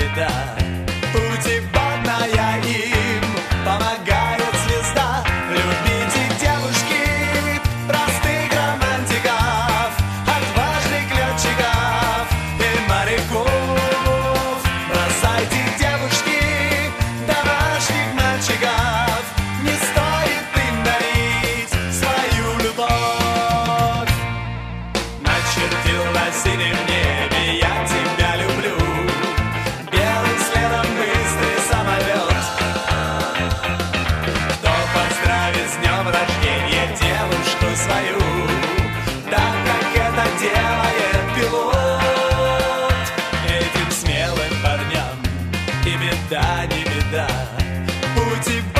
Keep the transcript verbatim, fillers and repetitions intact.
беда. Путеводная им помогает звезда. Любите, девушки, простых романтиков, отважных летчиков и моряков. Бросайте, девушки, домашних мальчиков, не стоит им дарить свою любовь. Начертил на синем небе я тебя люблю, белым следом быстрый самолет. Кто поздравит с днем рождения девушку свою, так как это делает пилот. Этим смелым парням и беда, не беда. Пути